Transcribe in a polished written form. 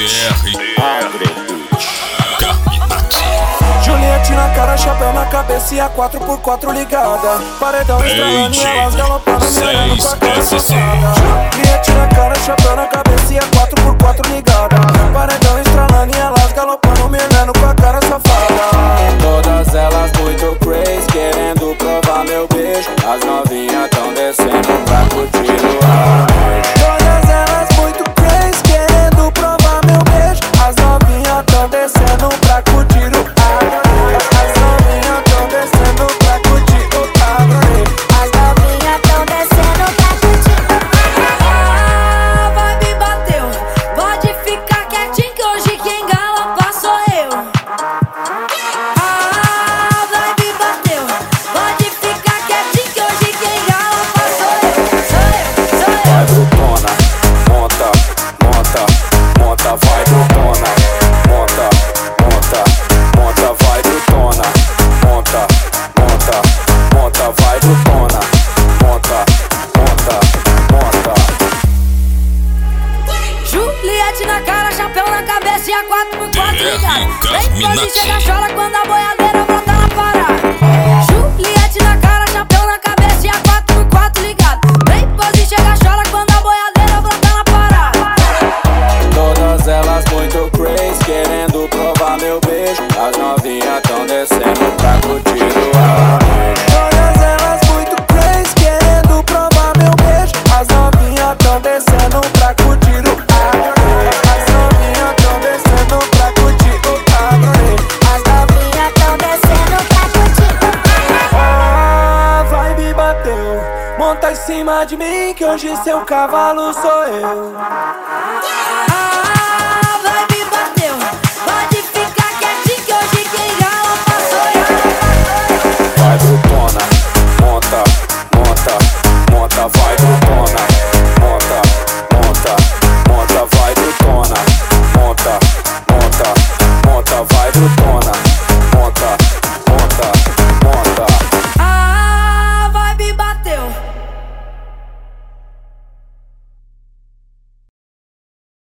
Juliette na cara, chapéu na cabeça e a 4x4 ligada. Paredão estralando e elas galopando, me olhando com a cara safada. Juliette na cara, chapéu na cabeça e a 4x4 ligada. Paredão estralando e elas galopando, me olhando com a cara safada. Todas elas muito crazy, querendo provar meu beijo. As novinhas tão descendo pra curtir o ar. Todas elas muito crazy, querendo provar meu beijo. As novinhas tão descendo pra curtir o ar. As novinhas tão descendo pra curtir o ar. As novinhas tão descendo pra curtir o ar. A vibe bateu, pode ficar quietinho que hoje quem galopa sou eu. A vibe bateu, pode ficar quietinho que hoje quem galopa sou eu. Sou eu. Vai brutona, monta, monta, monta, vai brutona. Monta, monta, monta, vai brutona. Monta, monta, monta, vai brutona. Monta, monta, monta. Juliette na cara, chapéu na cabeça e a 4x4 ligada. Vem pode chega, chora quando a boiadeira volta na parada. Juliette na cara, chapéu na cabeça e a 4x4 ligada. Vem pode chega, chora quando a boiadeira volta na parada. Todas elas muito crazy, querendo provar meu beijo. As novinhas tão descendo pra curtir o ar. Todas elas muito crazy, querendo provar meu beijo. As novinhas tão descendo pra curtir o ar. As novinhas tão descendo pra curtir o ar. As novinhas tão descendo pra curtir o ar. A vibe bateu, monta em cima de mim que hoje seu cavalo sou eu.